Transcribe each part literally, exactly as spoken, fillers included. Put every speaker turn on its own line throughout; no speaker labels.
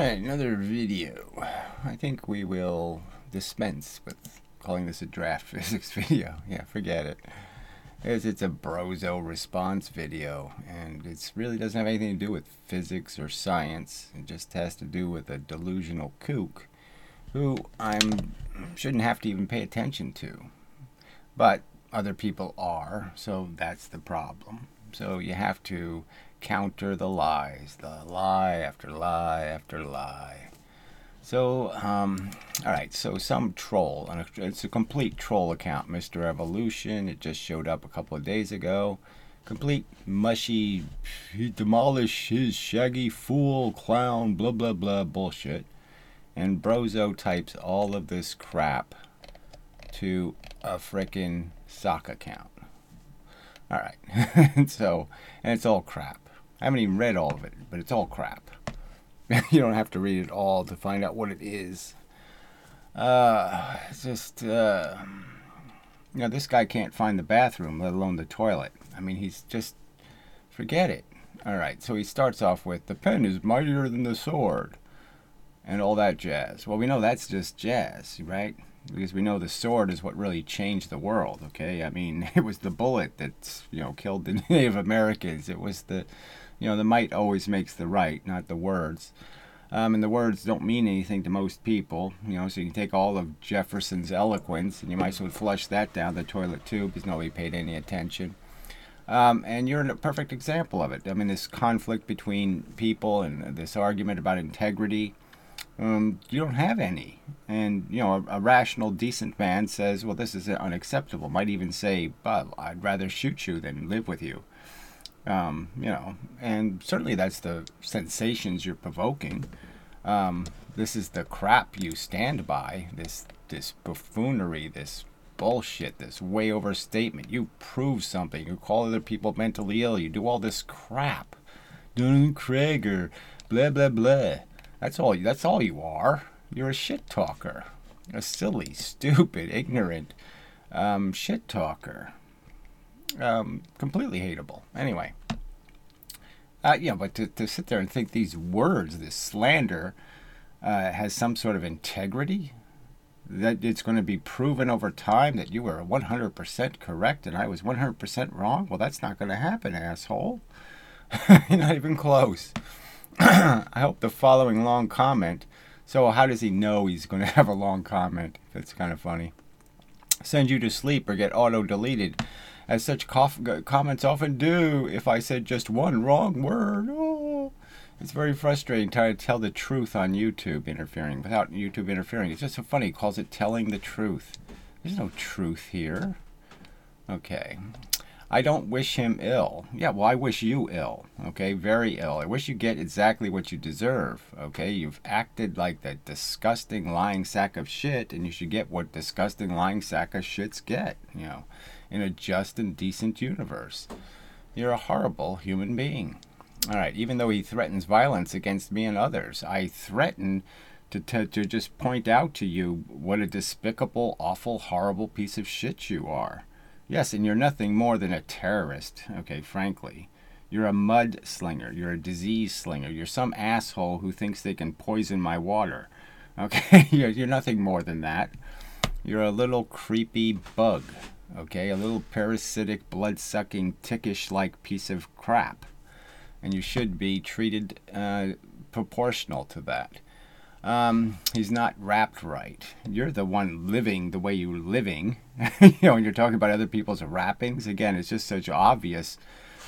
Alright, another video. I think we will dispense with calling this a draft physics video. Yeah, forget it. It's, it's a Brozo response video, and it really doesn't have anything to do with physics or science. It just has to do with a delusional kook who I shouldn't have to even pay attention to. But other people are, so that's the problem. So you have to counter the lies, the lie after lie after lie. So, um, all right, so some troll, and it's a complete troll account, Mister Evolution. It just showed up a couple of days ago. Complete mushy, he demolished his shaggy fool, clown, blah, blah, blah, bullshit. And Brozo types all of this crap to a frickin' sock account. All right, so, and it's all crap. I haven't even read all of it, but it's all crap. You don't have to read it all to find out what it is. Uh, it's just, uh, you know, this guy can't find the bathroom, let alone the toilet. I mean, he's just, forget it. All right, so he starts off with, the pen is mightier than the sword, and all that jazz. Well, we know that's just jazz, right? Because we know the sword is what really changed the world, okay? I mean, it was the bullet that, you know, killed the Native Americans. It was the, you know, the might always makes the right, not the words. Um, and the words don't mean anything to most people, you know, so you can take all of Jefferson's eloquence, and you might as well flush that down the toilet too, because nobody paid any attention. Um, and you're a perfect example of it. I mean, this conflict between people and this argument about integrity. Um, you don't have any. And, you know, a, a rational, decent man says, well, this is unacceptable. Might even say, but I'd rather shoot you than live with you. Um, you know, and certainly that's the sensations you're provoking. Um, this is the crap you stand by, this, this buffoonery, this bullshit, this way overstatement. You prove something. You call other people mentally ill. You do all this crap. Dunning-Kruger, blah, blah, blah. That's all. That's all you are. You're a shit talker, a silly, stupid, ignorant um, shit talker. Um, completely hateable. Anyway, uh, yeah, but to, to sit there and think these words, this slander, uh, has some sort of integrity, that it's going to be proven over time that you were one hundred percent correct and I was one hundred percent wrong. Well, that's not going to happen, asshole. You're not even close. I hope the following long comment. So how does he know he's going to have a long comment? That's kind of funny. Send you to sleep or get auto-deleted, as such cof- comments often do. If I said just one wrong word, oh, it's very frustrating trying to tell the truth on YouTube interfering, without YouTube interfering. It's just so funny. He calls it telling the truth. There's no truth here. Okay. I don't wish him ill. Yeah, well, I wish you ill, okay? Very ill. I wish you get exactly what you deserve, okay? You've acted like that disgusting lying sack of shit, and you should get what disgusting lying sack of shits get, you know, in a just and decent universe. You're a horrible human being. All right, even though he threatens violence against me and others, I threaten to, to, to just point out to you what a despicable, awful, horrible piece of shit you are. Yes, and you're nothing more than a terrorist, okay, frankly. You're a mud slinger. You're a disease slinger. You're some asshole who thinks they can poison my water, okay? you're, you're nothing more than that. You're a little creepy bug, okay? A little parasitic, blood-sucking, tickish-like piece of crap. And you should be treated uh, proportional to that. Um, he's not wrapped right. You're the one living the way you're living. You know, when you're talking about other people's wrappings, again, it's just such obvious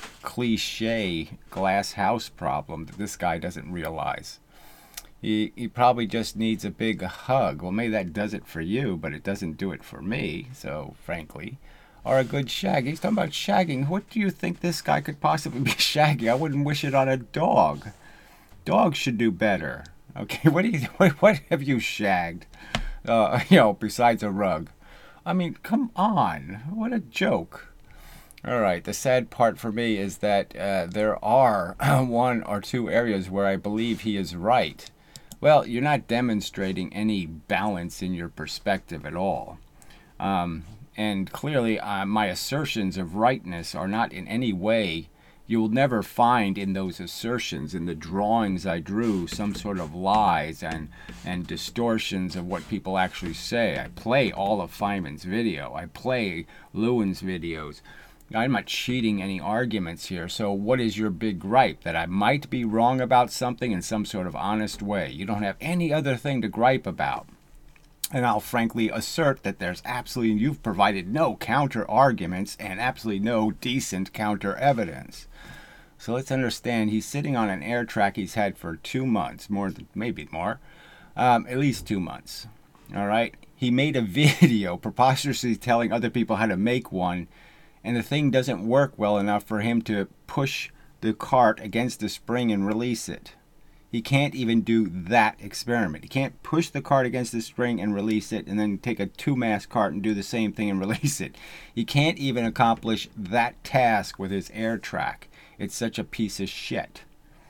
cliche glass house problem that this guy doesn't realize. He, he probably just needs a big hug. Well, maybe that does it for you, but it doesn't do it for me, so frankly. Or a good shag. He's talking about shagging. What do you think this guy could possibly be shagging? I wouldn't wish it on a dog. Dogs should do better. Okay, what do you what, what have you shagged? Uh, you know, besides a rug. I mean, come on. What a joke. All right, the sad part for me is that uh, there are one or two areas where I believe he is right. Well, you're not demonstrating any balance in your perspective at all. Um, and clearly, uh, my assertions of rightness are not in any way You will never find in those assertions, in the drawings I drew, some sort of lies and, and distortions of what people actually say. I play all of Feynman's video. I play Lewin's videos. I'm not cheating any arguments here. So what is your big gripe? That I might be wrong about something in some sort of honest way. You don't have any other thing to gripe about. And I'll frankly assert that there's absolutely, you've provided no counter arguments and absolutely no decent counter evidence. So let's understand, he's sitting on an air track he's had for two months, more than, maybe more, um, at least two months. All right. He made a video preposterously telling other people how to make one, and the thing doesn't work well enough for him to push the cart against the spring and release it. He can't even do that experiment. He can't push the cart against the spring and release it, and then take a two-mass cart and do the same thing and release it. He can't even accomplish that task with his air track. It's such a piece of shit.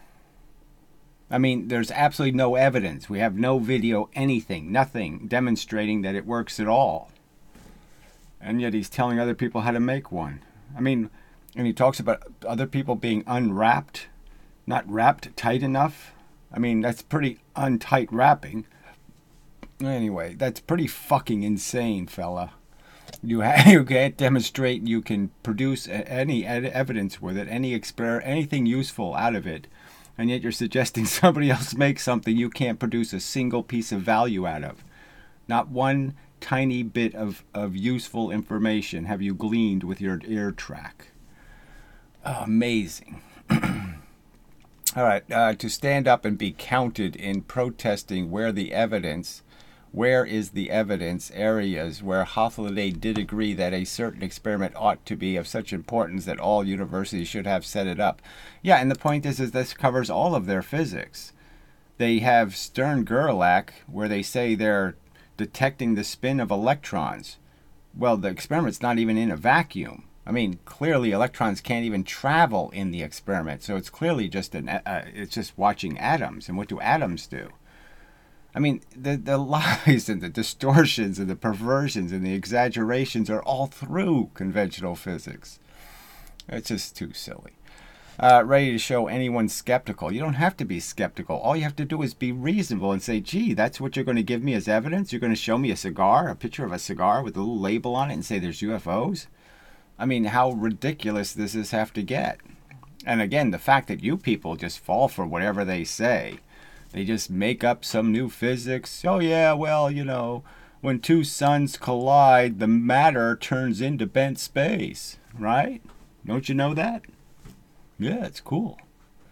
I mean, there's absolutely no evidence. We have no video, anything, nothing demonstrating that it works at all. And yet he's telling other people how to make one. I mean, and he talks about other people being unwrapped, not wrapped tight enough. I mean, that's pretty untight wrapping. Anyway, that's pretty fucking insane, fella. You, ha- you can't demonstrate, you can produce any ed- evidence with it, any exper- anything useful out of it, and yet you're suggesting somebody else make something you can't produce a single piece of value out of. Not one tiny bit of, of useful information have you gleaned with your ear track. Oh, amazing. All right, uh, to stand up and be counted in protesting where the evidence, where is the evidence areas where Hoffliday did agree that a certain experiment ought to be of such importance that all universities should have set it up. Yeah, and the point is, is this covers all of their physics. They have Stern-Gerlach, where they say they're detecting the spin of electrons. Well, the experiment's not even in a vacuum. I mean, clearly electrons can't even travel in the experiment, so it's clearly just an uh, it's just watching atoms. And what do atoms do? I mean, the the lies and the distortions and the perversions and the exaggerations are all through conventional physics. It's just too silly. Uh, ready to show anyone skeptical. You don't have to be skeptical. All you have to do is be reasonable and say, gee, that's what you're going to give me as evidence? You're going to show me a cigar, a picture of a cigar with a little label on it and say there's U F Os? I mean, how ridiculous does this have to get? And again, the fact that you people just fall for whatever they say. They just make up some new physics. Oh yeah, well, you know, when two suns collide, the matter turns into bent space, right? Don't you know that? Yeah, it's cool.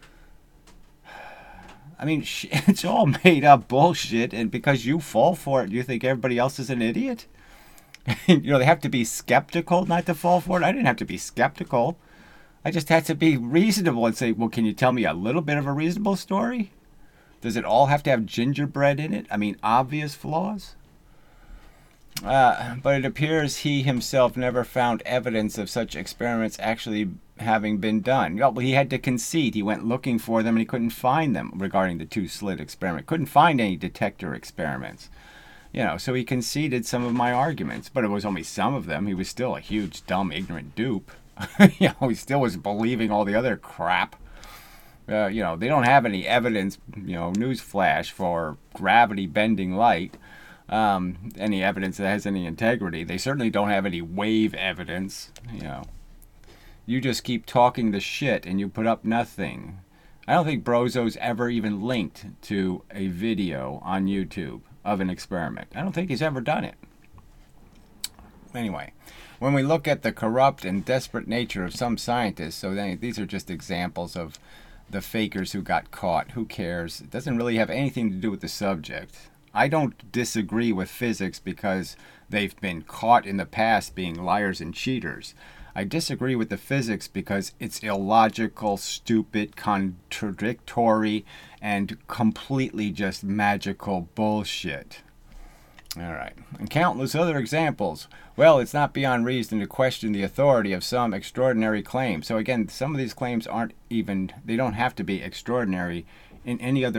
I mean, it's all made up bullshit, and because you fall for it, you think everybody else is an idiot? You know, they have to be skeptical not to fall for it. I didn't have to be skeptical. I just had to be reasonable and say, well, can you tell me a little bit of a reasonable story? Does it all have to have gingerbread in it? I mean, obvious flaws? Uh, but it appears he himself never found evidence of such experiments actually having been done. Well, he had to concede. He went looking for them and he couldn't find them regarding the two-slit experiment. Couldn't find any detector experiments. You know, so he conceded some of my arguments, but it was only some of them. He was still a huge, dumb, ignorant dupe. You know, he still was believing all the other crap. Uh, you know, they don't have any evidence, you know, newsflash, for gravity bending light. Um, any evidence that has any integrity. They certainly don't have any wave evidence, you know. You just keep talking the shit and you put up nothing. I don't think Brozo's ever even linked to a video on YouTube of an experiment. I don't think he's ever done it. Anyway, when we look at the corrupt and desperate nature of some scientists, so then these are just examples of the fakers who got caught. Who cares? It doesn't really have anything to do with the subject. I don't disagree with physics because they've been caught in the past being liars and cheaters. I disagree with the physics because it's illogical, stupid, contradictory, and completely just magical bullshit. All right. And countless other examples. Well, it's not beyond reason to question the authority of some extraordinary claim. So again, some of these claims aren't even, they don't have to be extraordinary in any other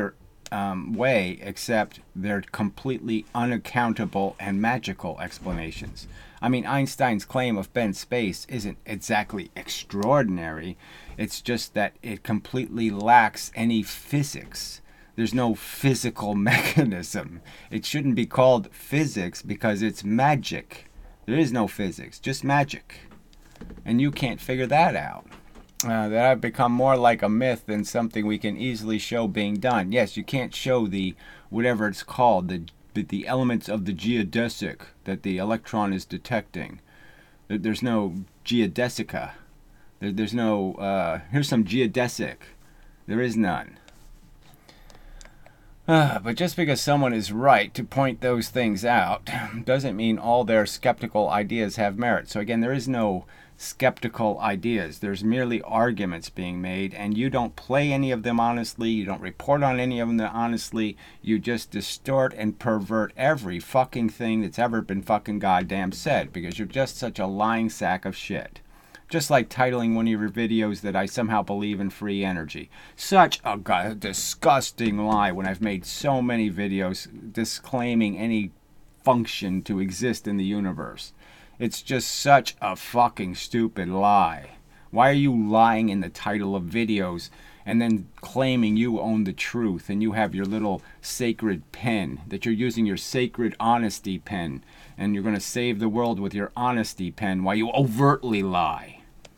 um, way, except they're completely unaccountable and magical explanations. I mean, Einstein's claim of bent space isn't exactly extraordinary. It's just that it completely lacks any physics. There's no physical mechanism. It shouldn't be called physics because it's magic. There is no physics, just magic. And you can't figure that out. Uh, that I've become more like a myth than something we can easily show being done. Yes, you can't show the, whatever it's called, the the elements of the geodesic that the electron is detecting. There's no geodesica. There, there's no, uh, here's some geodesic. There is none. Uh, but just because someone is right to point those things out doesn't mean all their skeptical ideas have merit. So again, there is no skeptical ideas. There's merely arguments being made, and you don't play any of them honestly. You don't report on any of them honestly. You just distort and pervert every fucking thing that's ever been fucking goddamn said, because you're just such a lying sack of shit. Just like titling one of your videos that I somehow believe in free energy. Such a god- disgusting lie when I've made so many videos disclaiming any function to exist in the universe. It's just such a fucking stupid lie. Why are you lying in the title of videos and then claiming you own the truth and you have your little sacred pen, that you're using your sacred honesty pen and you're going to save the world with your honesty pen while you overtly lie?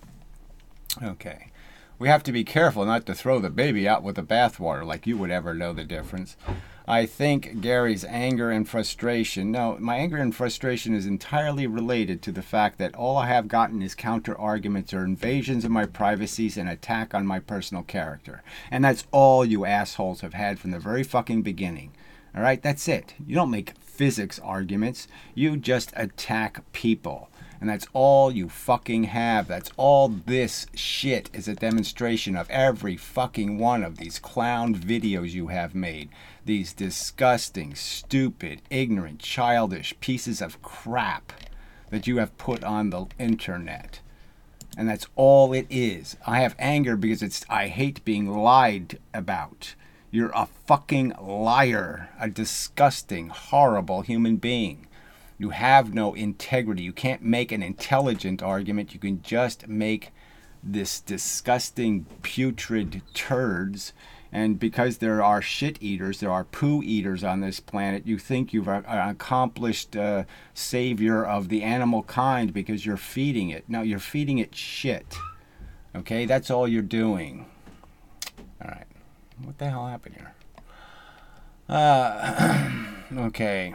Okay. We have to be careful not to throw the baby out with the bathwater, like you would ever know the difference. I think Gary's anger and frustration, no, my anger and frustration is entirely related to the fact that all I have gotten is counter-arguments or invasions of my privacies and attack on my personal character. And that's all you assholes have had from the very fucking beginning. All right, that's it. You don't make physics arguments. You just attack people. And that's all you fucking have. That's all this shit is a demonstration of. Every fucking one of these clown videos you have made. These disgusting, stupid, ignorant, childish pieces of crap that you have put on the internet. And that's all it is. I have anger because it's I hate being lied about. You're a fucking liar. A disgusting, horrible human being. You have no integrity. You can't make an intelligent argument. You can just make this disgusting, putrid turds. And because there are shit eaters, there are poo eaters on this planet, you think you've an accomplished uh, savior of the animal kind because you're feeding it. No, you're feeding it shit. Okay, that's all you're doing. All right. What the hell happened here? Uh, okay.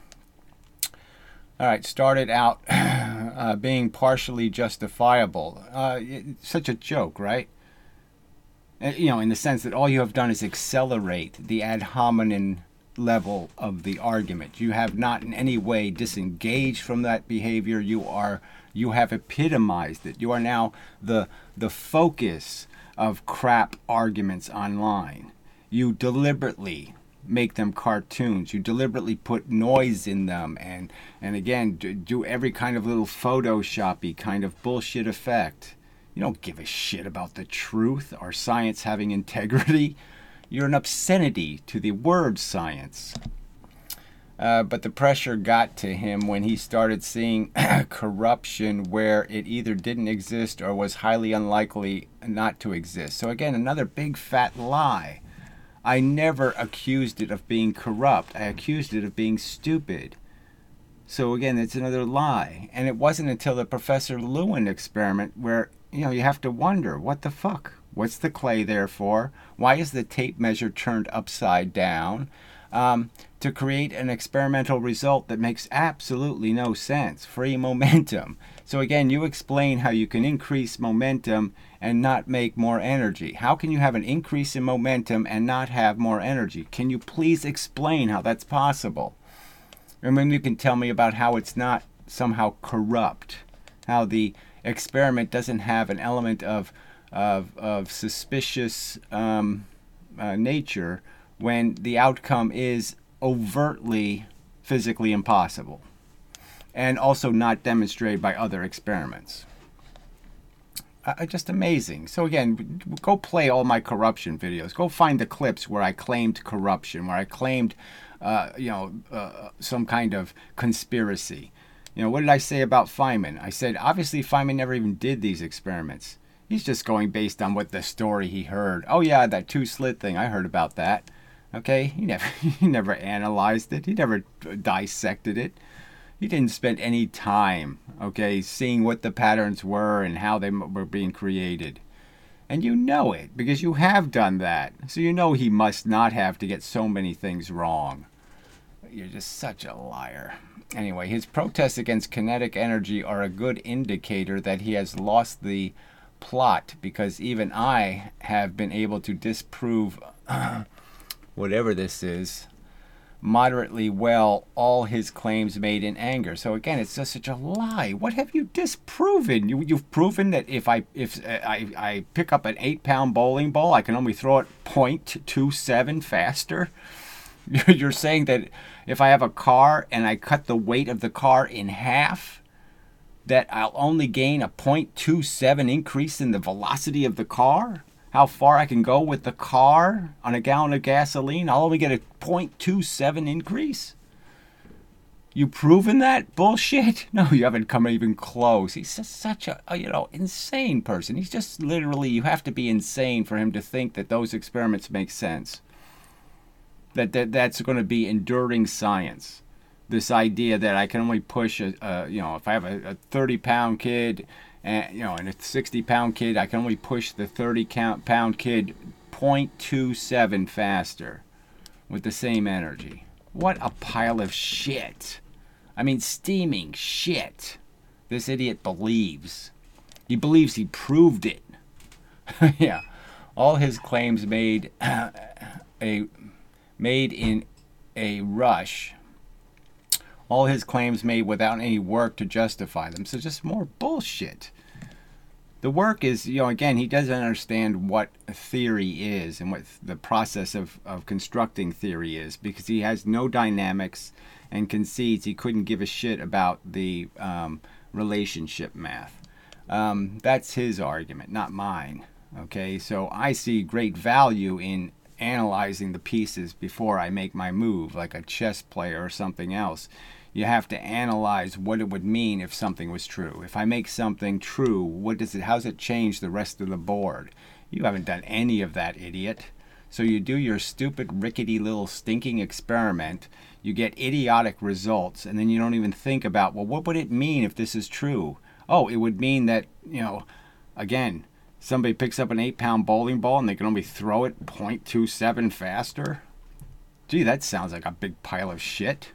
All right, started out uh, being partially justifiable. Uh, it's such a joke, right? Uh, you know, in the sense that all you have done is accelerate the ad hominem level of the argument. You have not in any way disengaged from that behavior. You are, you have epitomized it. You are now the the focus of crap arguments online. You deliberately make them cartoons. You deliberately put noise in them and and again do every kind of little photoshoppy kind of bullshit effect. You don't give a shit about the truth or science having integrity. You're an obscenity to the word science. Uh, but the pressure got to him when he started seeing corruption where it either didn't exist or was highly unlikely not to exist. So again, another big fat lie. I never accused it of being corrupt. I accused it of being stupid. So again, it's another lie. And it wasn't until the Professor Lewin experiment where, you know, you have to wonder, what the fuck? What's the clay there for? Why is the tape measure turned upside down? Um, to create an experimental result that makes absolutely no sense. Free momentum. So again, you explain how you can increase momentum and not make more energy. How can you have an increase in momentum and not have more energy? Can you please explain how that's possible? And then you can tell me about how it's not somehow corrupt. How the experiment doesn't have an element of, of, of suspicious um, uh, nature when the outcome is overtly physically impossible and also not demonstrated by other experiments. Uh, just amazing. So again, go play all my corruption videos. Go find the clips where I claimed corruption, where I claimed, uh, you know, uh, some kind of conspiracy. You know, what did I say about Feynman? I said, obviously, Feynman never even did these experiments. He's just going based on what the story he heard. Oh, yeah, that two-slit thing. I heard about that. Okay? He never, he never analyzed it. He never dissected it. He didn't spend any time, okay, seeing what the patterns were and how they were being created. And you know it, because you have done that. So you know he must not have to get so many things wrong. You're just such a liar. Anyway, his protests against kinetic energy are a good indicator that he has lost the plot, because even I have been able to disprove whatever this is moderately well all his claims made in anger. So again, it's just such a lie. What have you disproven? You, you've proven that if I if I, I pick up an eight pound bowling ball, I can only throw it zero point two seven faster. You're saying that if I have a car and I cut the weight of the car in half, that I'll only gain a zero point two seven increase in the velocity of the car? How far I can go with the car on a gallon of gasoline, I'll only get a zero point two seven increase? You proven that bullshit? No, you haven't come even close. He's just such a, a, you know, insane person. He's just literally, you have to be insane for him to think that those experiments make sense. That, that that's going to be enduring science. This idea that I can only push a, a you know, if I have a, a thirty pound kid, and you know, and a sixty pound kid, I can only push the thirty pound kid zero point two seven faster with the same energy. What a pile of shit. I mean, steaming shit. This idiot believes. He believes he proved it. Yeah. All his claims made uh, a made in a rush. All his claims made without any work to justify them. So just more bullshit. The work is, you know, again, he doesn't understand what theory is and what the process of, of constructing theory is, because he has no dynamics and concedes he couldn't give a shit about the um, relationship math. Um, that's his argument, not mine. Okay, so I see great value in analyzing the pieces before I make my move, like a chess player or something else. You have to analyze what it would mean if something was true. If I make something true, what does it, how does it change the rest of the board? You haven't done any of that, idiot. So you do your stupid, rickety little stinking experiment, you get idiotic results, and then you don't even think about, well, what would it mean if this is true? Oh, it would mean that, you know, again, somebody picks up an eight pound bowling ball and they can only throw it zero point two seven faster? Gee, that sounds like a big pile of shit.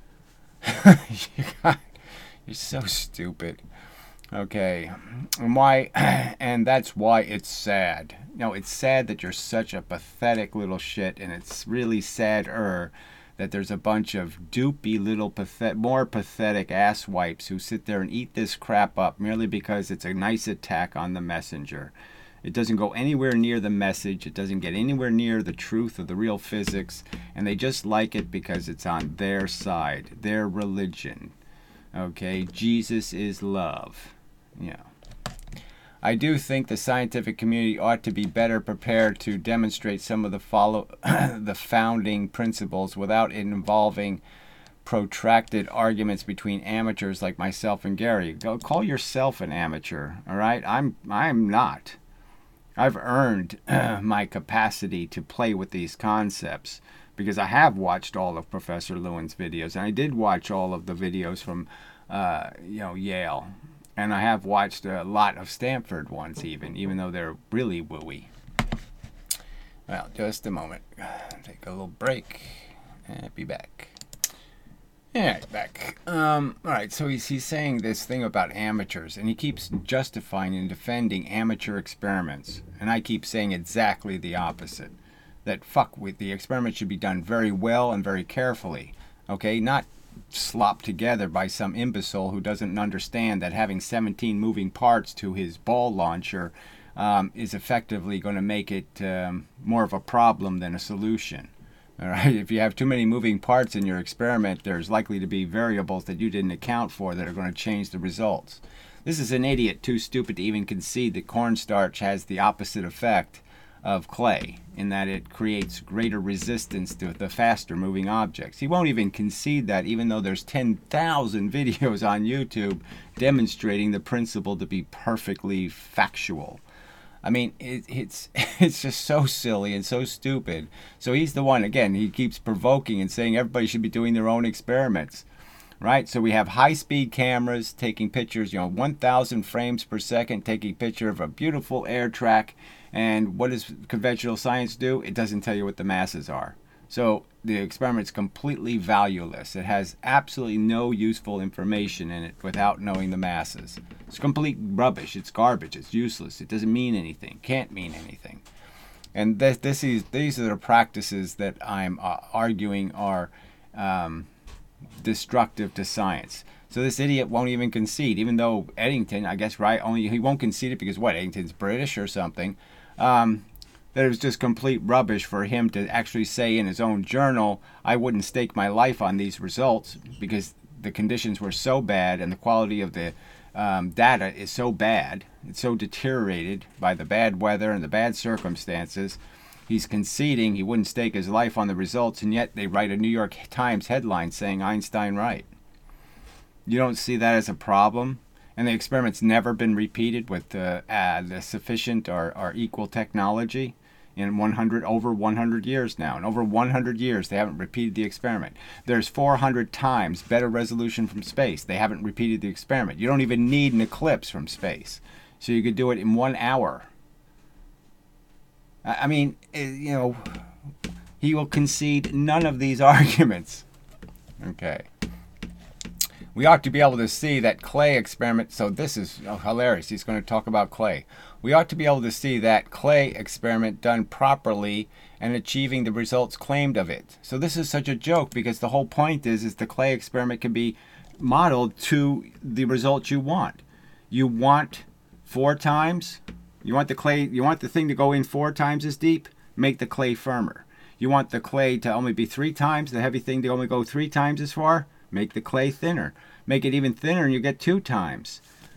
You're so stupid. Okay, and why? And that's why it's sad. No, it's sad that you're such a pathetic little shit, and it's really sadder that there's a bunch of doopy little pathet- more pathetic asswipes who sit there and eat this crap up merely because it's a nice attack on the messenger. It doesn't go anywhere near the message. It doesn't get anywhere near the truth of the real physics. And they just like it because it's on their side, their religion. Okay, Jesus is love. Yeah. I do think the scientific community ought to be better prepared to demonstrate some of the follow the founding principles without it involving protracted arguments between amateurs like myself and Gary. Go call yourself an amateur, all right? I'm I'm not. I've earned uh, my capacity to play with these concepts because I have watched all of Professor Lewin's videos, and I did watch all of the videos from, uh, you know, Yale, and I have watched a lot of Stanford ones, even, even though they're really wooey. Well, just a moment. Take a little break, and be back. Yeah, back. Um, all right, so he's, he's saying this thing about amateurs, and he keeps justifying and defending amateur experiments. And I keep saying exactly the opposite. That fuck with the experiment should be done very well and very carefully. Okay, not slopped together by some imbecile who doesn't understand that having seventeen moving parts to his ball launcher um, is effectively going to make it um, more of a problem than a solution. All right. If you have too many moving parts in your experiment, there's likely to be variables that you didn't account for that are going to change the results. This is an idiot too stupid to even concede that cornstarch has the opposite effect of clay, in that it creates greater resistance to the faster moving objects. He won't even concede that, even though there's ten thousand videos on YouTube demonstrating the principle to be perfectly factual. I mean, it, it's it's just so silly and so stupid. So he's the one, again, he keeps provoking and saying everybody should be doing their own experiments. Right? So we have high-speed cameras taking pictures, you know, one thousand frames per second, taking a picture of a beautiful air track. And what does conventional science do? It doesn't tell you what the masses are. So the experiment's completely valueless. It has absolutely no useful information in it without knowing the masses. It's complete rubbish. It's garbage. It's useless. It doesn't mean anything. Can't mean anything. And this, this is, these are the practices that I'm uh, arguing are um, destructive to science. So this idiot won't even concede, even though Eddington, I guess, right, only he won't concede it because what, Eddington's British or something. Um, that it was just complete rubbish for him to actually say in his own journal, I wouldn't stake my life on these results because the conditions were so bad and the quality of the um, data is so bad, it's so deteriorated by the bad weather and the bad circumstances. He's conceding he wouldn't stake his life on the results, and yet they write a New York Times headline saying Einstein right. You don't see that as a problem? And the experiment's never been repeated with uh, uh, the sufficient or, or equal technology in one hundred over one hundred years now. And over one hundred years, they haven't repeated the experiment. There's four hundred times better resolution from space. They haven't repeated the experiment. You don't even need an eclipse from space. So you could do it in one hour. I mean, you know, he will concede none of these arguments. Okay. We ought to be able to see that clay experiment. So this is oh, hilarious. He's going to talk about clay. We ought to be able to see that clay experiment done properly and achieving the results claimed of it. So this is such a joke because the whole point is, is the clay experiment can be modeled to the results you want. You want four times. You want the clay. You want the thing to go in four times as deep. Make the clay firmer. You want the clay to only be three times. The heavy thing to only go three times as far. Make the clay thinner. Make it even thinner and you get two times.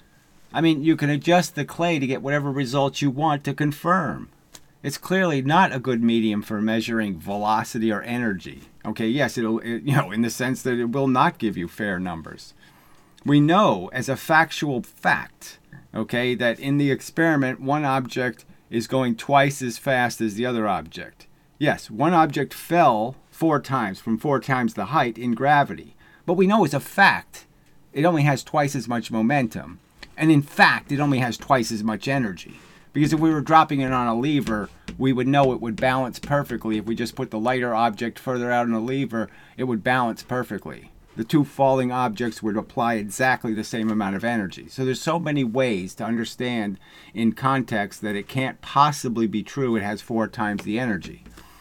I mean, you can adjust the clay to get whatever results you want to confirm. It's clearly not a good medium for measuring velocity or energy. Okay, yes, it'll, it, you know, in the sense that it will not give you fair numbers. We know as a factual fact, okay, that in the experiment, one object is going twice as fast as the other object. Yes, one object fell four times, from four times the height in gravity. But we know as a fact, it only has twice as much momentum. And in fact, it only has twice as much energy. Because if we were dropping it on a lever, we would know it would balance perfectly. If we just put the lighter object further out on the lever, it would balance perfectly. The two falling objects would apply exactly the same amount of energy. So there's so many ways to understand in context that it can't possibly be true it has four times the energy.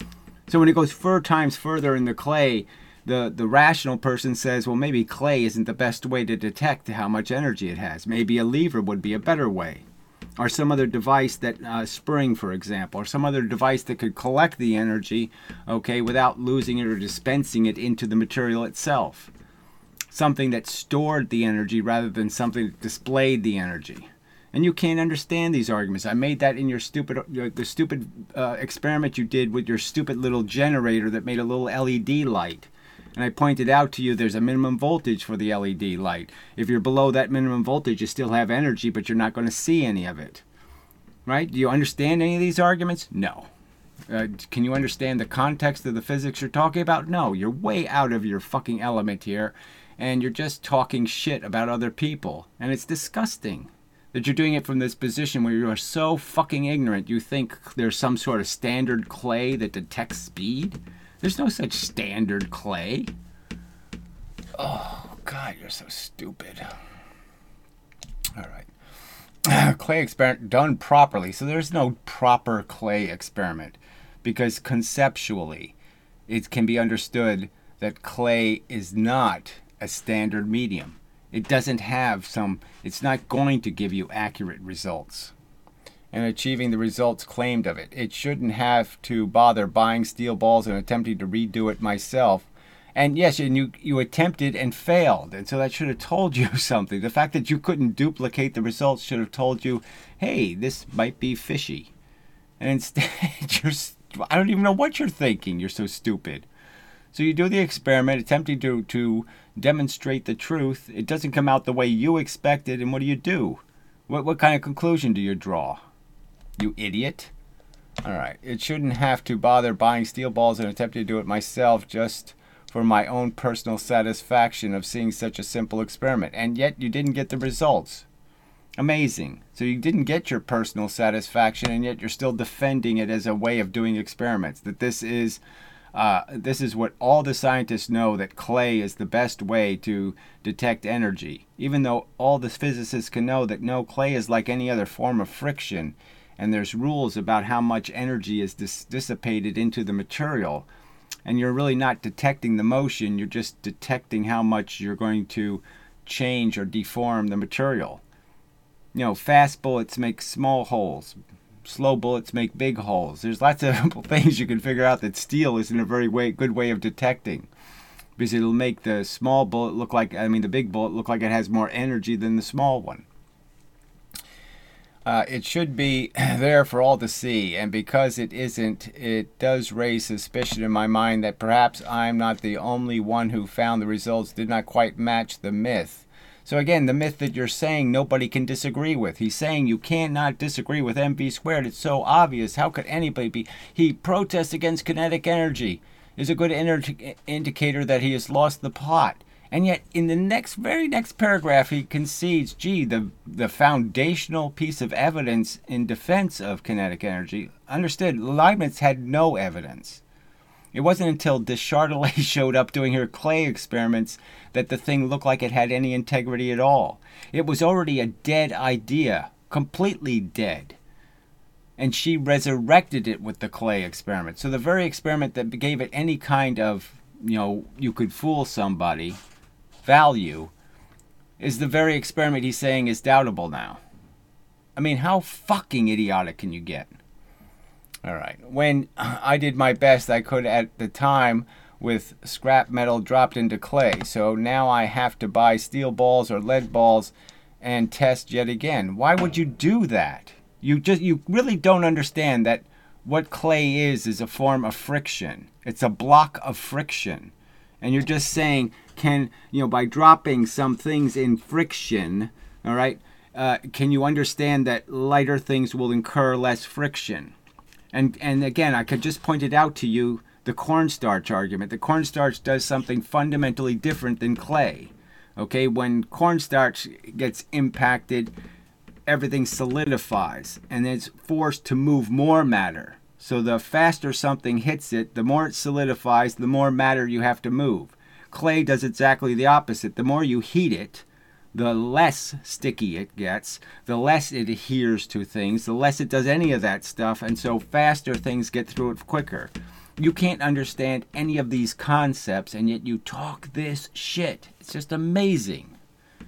So when it goes four times further in the clay, The, the rational person says, well, maybe clay isn't the best way to detect how much energy it has. Maybe a lever would be a better way. Or some other device that, uh, spring, for example, or some other device that could collect the energy, okay, without losing it or dispensing it into the material itself. Something that stored the energy rather than something that displayed the energy. And you can't understand these arguments. I made that in your stupid, uh, the stupid uh, experiment you did with your stupid little generator that made a little L E D light. And I pointed out to you there's a minimum voltage for the L E D light. If you're below that minimum voltage, you still have energy, but you're not going to see any of it. Right? Do you understand any of these arguments? No. Uh, can you understand the context of the physics you're talking about? No. You're way out of your fucking element here, and you're just talking shit about other people. And it's disgusting that you're doing it from this position where you are so fucking ignorant you think there's some sort of standard clay that detects speed. There's no such standard clay. Oh, God, you're so stupid. All right. Clay experiment done properly. So there's no proper clay experiment because conceptually it can be understood that clay is not a standard medium. It doesn't have some, it's not going to give you accurate results. And achieving the results claimed of it. It shouldn't have to bother buying steel balls and attempting to redo it myself And yes, and you, you attempted and failed. And so that should have told you something. The fact that you couldn't duplicate the results should have told you, hey, this might be fishy. And instead, you're, I don't even know what you're thinking. You're so stupid. So you do the experiment, attempting to, to demonstrate the truth. It doesn't come out the way you expected. And what do you do? What, what kind of conclusion do you draw? You idiot. All right. It shouldn't have to bother buying steel balls and attempting to do it myself just for my own personal satisfaction of seeing such a simple experiment. And yet you didn't get the results. Amazing. So you didn't get your personal satisfaction, and yet you're still defending it as a way of doing experiments. That this is, uh, this is what all the scientists know, that clay is the best way to detect energy. Even though all the physicists can know that no, clay is like any other form of friction. And there's rules about how much energy is dis- dissipated into the material. And you're really not detecting the motion, you're just detecting how much you're going to change or deform the material. You know, fast bullets make small holes. Slow bullets make big holes. There's lots of things you can figure out that steel isn't a very way, good way of detecting. Because it'll make the small bullet look like, I mean the big bullet look like it has more energy than the small one. Uh, it should be there for all to see, and because it isn't, it does raise suspicion in my mind that perhaps I'm not the only one who found the results did not quite match the myth. So again, the myth that you're saying nobody can disagree with. He's saying you cannot disagree with M V squared. It's so obvious. How could anybody be? He protests against kinetic energy. Is a good inter- indicator that he has lost the plot. And yet, in the next, very next paragraph, he concedes, gee, the, the foundational piece of evidence in defense of kinetic energy, understood, Leibniz had no evidence. It wasn't until Deschardelet showed up doing her clay experiments that the thing looked like it had any integrity at all. It was already a dead idea, completely dead. And she resurrected it with the clay experiment. So the very experiment that gave it any kind of, you know, you could fool somebody value is the very experiment he's saying is doubtable now. I mean, how fucking idiotic can you get? All right. When I did my best I could at the time with scrap metal dropped into clay. So now I have to buy steel balls or lead balls and test yet again. Why would you do that? You just you really don't understand that what clay is is a form of friction. It's a block of friction. And you're just saying, can, you know, by dropping some things in friction, all right, uh, can you understand that lighter things will incur less friction? And and again, I could just point it out to you, the cornstarch argument. The cornstarch does something fundamentally different than clay. Okay, when cornstarch gets impacted, everything solidifies and it's forced to move more matter. So the faster something hits it, the more it solidifies, the more matter you have to move. Clay does exactly the opposite. The more you heat it, the less sticky it gets, the less it adheres to things, the less it does any of that stuff, and so faster things get through it quicker. You can't understand any of these concepts, and yet you talk this shit. It's just amazing.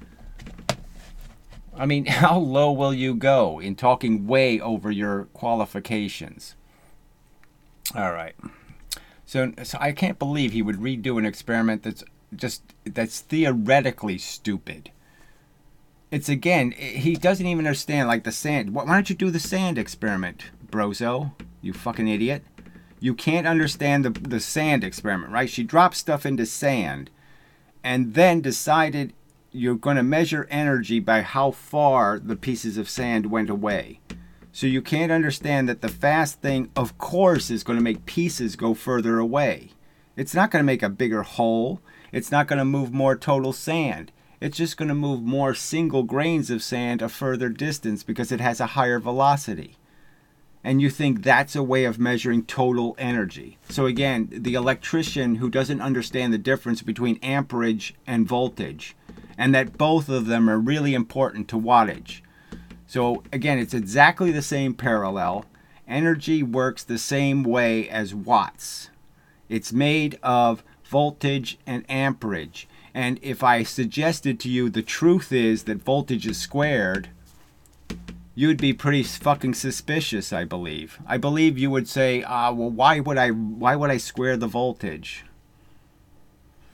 I mean, how low will you go in talking way over your qualifications? All right. So, so I can't believe he would redo an experiment that's just, that's theoretically stupid. It's again, he doesn't even understand, like the sand. Why don't you do the sand experiment, brozo? You fucking idiot. You can't understand the, the sand experiment, right? She dropped stuff into sand and then decided you're going to measure energy by how far the pieces of sand went away. So you can't understand that the fast thing, of course, is going to make pieces go further away. It's not going to make a bigger hole. It's not going to move more total sand. It's just going to move more single grains of sand a further distance because it has a higher velocity. And you think that's a way of measuring total energy. So again, the electrician who doesn't understand the difference between amperage and voltage, and that both of them are really important to wattage. So again, it's exactly the same parallel. Energy works the same way as watts. It's made of voltage and amperage. And if I suggested to you the truth is that voltage is squared, you'd be pretty fucking suspicious, I believe. I believe you would say, ah, well, why would I, why would I square the voltage?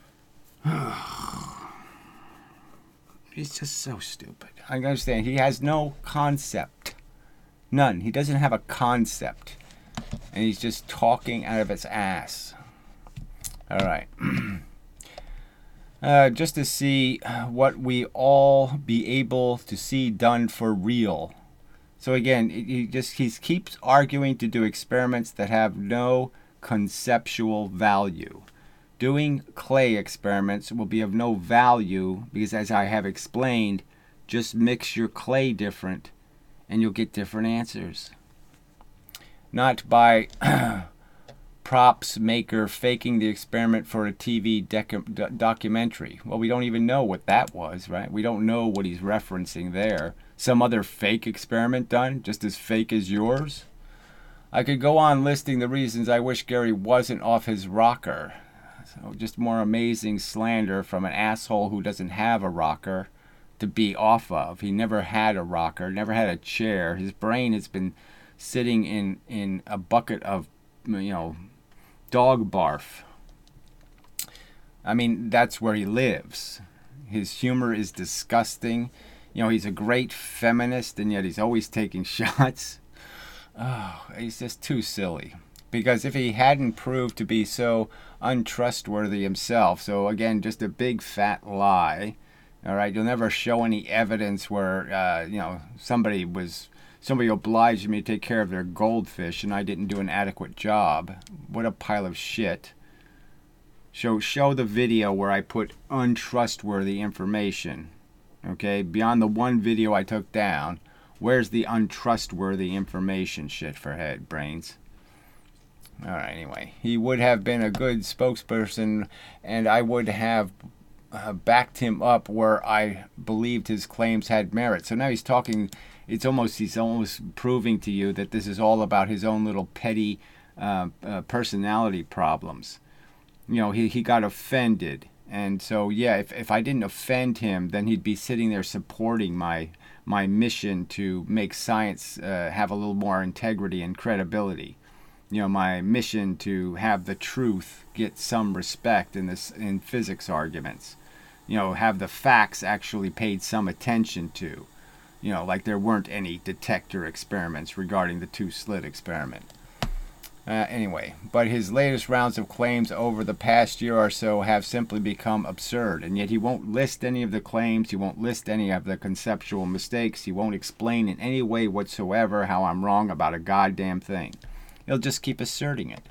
He's just so stupid. I understand. He has no concept. None. He doesn't have a concept. And he's just talking out of his ass. All right. uh, just to see what we all be able to see done for real. So again, he just he keeps arguing to do experiments that have no conceptual value. Doing clay experiments will be of no value because, as I have explained, just mix your clay different and you'll get different answers. Not by props maker faking the experiment for a T V docu- documentary. Well, we don't even know what that was, right? We don't know what he's referencing there. Some other fake experiment done, just as fake as yours? I could go on listing the reasons I wish Gary wasn't off his rocker. So just more amazing slander from an asshole who doesn't have a rocker to be off of. He never had a rocker, never had a chair. His brain has been sitting in, in a bucket of, you know, dog barf. I mean, that's where he lives. His humor is disgusting. You know, he's a great feminist, and yet he's always taking shots. Oh, he's just too silly. Because if he hadn't proved to be so untrustworthy himself, so again, just a big fat lie, all right, you'll never show any evidence where, uh, you know, somebody was, somebody obliged me to take care of their goldfish and I didn't do an adequate job. What a pile of shit. Show, show the video where I put untrustworthy information, okay? Beyond the one video I took down, where's the untrustworthy information, shit for head brains? All right, anyway, he would have been a good spokesperson, and I would have uh, backed him up where I believed his claims had merit. So now he's talking, it's almost, he's almost proving to you that this is all about his own little petty uh, uh, personality problems. You know, he, he got offended. And so, yeah, if, if I didn't offend him, then he'd be sitting there supporting my my mission to make science uh, have a little more integrity and credibility. You know, my mission to have the truth get some respect in this in physics arguments. You know, have the facts actually paid some attention to. You know, like there weren't any detector experiments regarding the two-slit experiment. Uh, anyway, but his latest rounds of claims over the past year or so have simply become absurd, and yet he won't list any of the claims, he won't list any of the conceptual mistakes, he won't explain in any way whatsoever how I'm wrong about a goddamn thing. He'll just keep asserting it.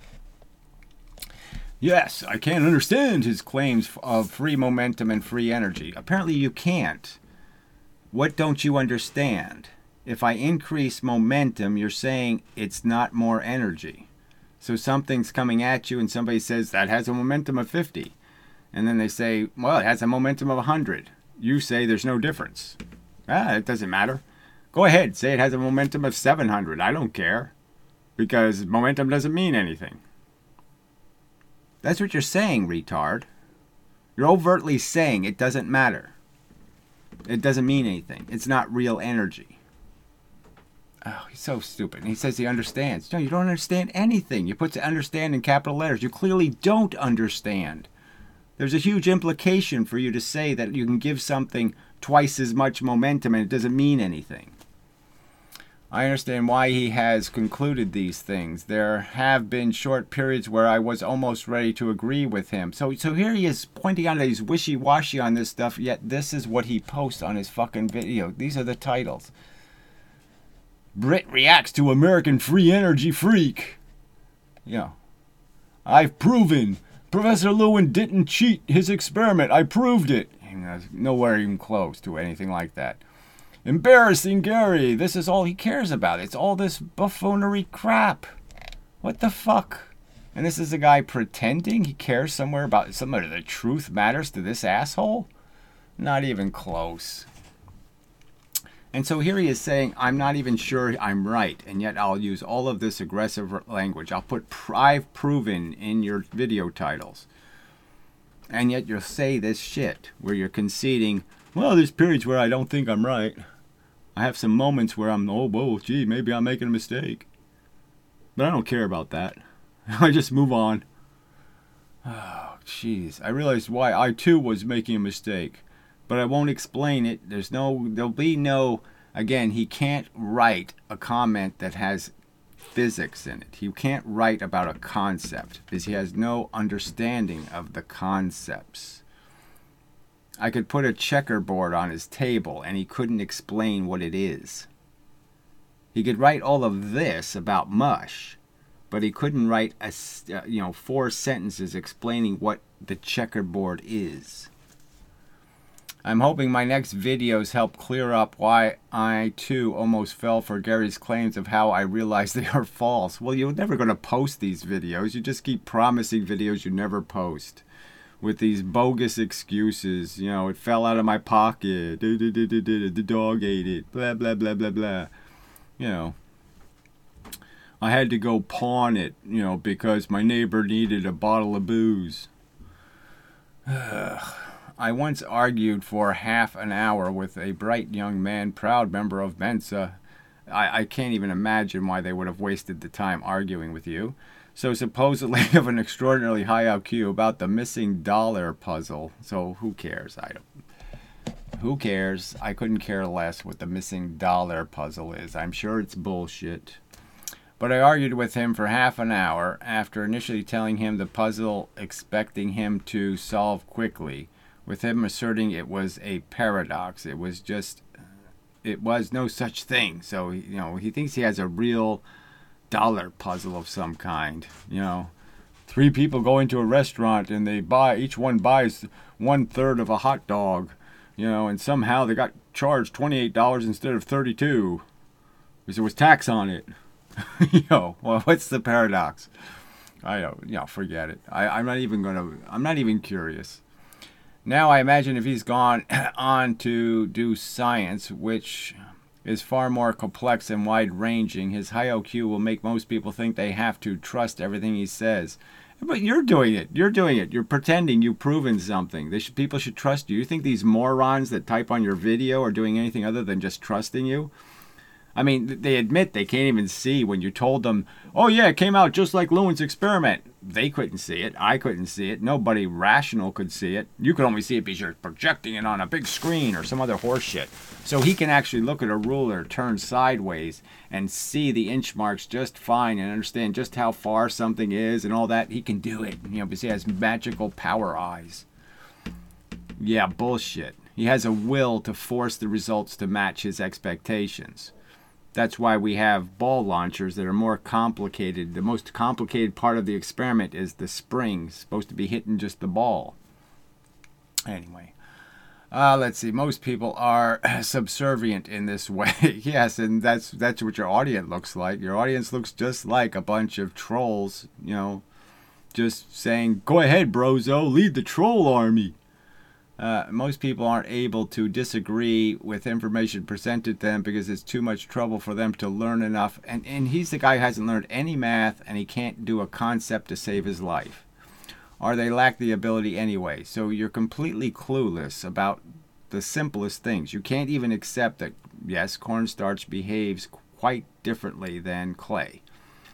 Yes, I can't understand his claims of free momentum and free energy. Apparently you can't. What don't you understand? If I increase momentum, you're saying it's not more energy. So something's coming at you and somebody says that has a momentum of fifty. And then they say, well, it has a momentum of one hundred. You say there's no difference. Ah, it doesn't matter. Go ahead, say it has a momentum of seven hundred. I don't care. Because momentum doesn't mean anything. That's what you're saying, retard. You're overtly saying it doesn't matter. It doesn't mean anything. It's not real energy. Oh, he's so stupid. And he says he understands. No, you don't understand anything. You put the understand in capital letters. You clearly don't understand. There's a huge implication for you to say that you can give something twice as much momentum and it doesn't mean anything. I understand why he has concluded these things. There have been short periods where I was almost ready to agree with him. So so here he is pointing out that he's wishy-washy on this stuff, yet this is what he posts on his fucking video. These are the titles. Brit reacts to American free energy freak. Yeah. I've proven Professor Lewin didn't cheat his experiment. I proved it. And that's nowhere even close to anything like that. Embarrassing Gary. This is all he cares about. It's all this buffoonery crap. What the fuck? And this is a guy pretending he cares somewhere about somebody. The truth matters to this asshole? Not even close. And so here he is saying, I'm not even sure I'm right, and yet I'll use all of this aggressive language. I'll put I've proven in your video titles. And yet you'll say this shit where you're conceding, well, there's periods where I don't think I'm right. I have some moments where I'm, oh, whoa, gee, maybe I'm making a mistake. But I don't care about that. I just move on. Oh, jeez. I realized why I too was making a mistake, but I won't explain it. There's no, there'll be no, again, he can't write a comment that has physics in it. He can't write about a concept because he has no understanding of the concepts. I could put a checkerboard on his table and he couldn't explain what it is. He could write all of this about mush, but he couldn't write a, uh, you know, four sentences explaining what the checkerboard is. I'm hoping my next videos help clear up why I too almost fell for Gary's claims of how I realized they are false. Well, you're never going to post these videos. You just keep promising videos you never post with these bogus excuses. You know, it fell out of my pocket. The dog ate it. Blah, blah, blah, blah, blah. You know. I had to go pawn it, you know, because my neighbor needed a bottle of booze. I once argued for half an hour with a bright young man, proud member of Mensa. I, I can't even imagine why they would have wasted the time arguing with you. So supposedly of an extraordinarily high I Q about the missing dollar puzzle. So who cares? I don't. Who cares? I couldn't care less what the missing dollar puzzle is. I'm sure it's bullshit. But I argued with him for half an hour after initially telling him the puzzle, expecting him to solve quickly, with him asserting it was a paradox. It was just, it was no such thing. So, you know, he thinks he has a real dollar puzzle of some kind. You know, three people go into a restaurant and they buy, each one buys one third of a hot dog, you know, and somehow they got charged twenty-eight dollars instead of thirty-two dollars because there was tax on it. You know, well, what's the paradox? I don't, you know, forget it. I, I'm not even going to, I'm not even curious. Now I imagine if he's gone on to do science, which is far more complex and wide-ranging, his high I Q will make most people think they have to trust everything he says. But you're doing it. You're doing it. You're pretending you've proven something. They should, people should trust you. You think these morons that type on your video are doing anything other than just trusting you? I mean, they admit they can't even see when you told them, oh yeah, it came out just like Lewin's experiment. They couldn't see it. I couldn't see it. Nobody rational could see it. You could only see it because you're projecting it on a big screen or some other horse shit. So he can actually look at a ruler turned sideways and see the inch marks just fine and understand just how far something is and all that. He can do it, you know, because he has magical power eyes. Yeah, bullshit. He has a will to force the results to match his expectations. That's why we have ball launchers that are more complicated. The most complicated part of the experiment is the spring, supposed to be hitting just the ball. Anyway, uh, let's see. Most people are subservient in this way. Yes, and that's that's what your audience looks like. Your audience looks just like a bunch of trolls, you know, just saying, go ahead, brozo, lead the troll army. Uh, most people aren't able to disagree with information presented to them because it's too much trouble for them to learn enough. And, and he's the guy who hasn't learned any math and he can't do a concept to save his life. Or they lack the ability anyway. So you're completely clueless about the simplest things. You can't even accept that, yes, cornstarch behaves quite differently than clay.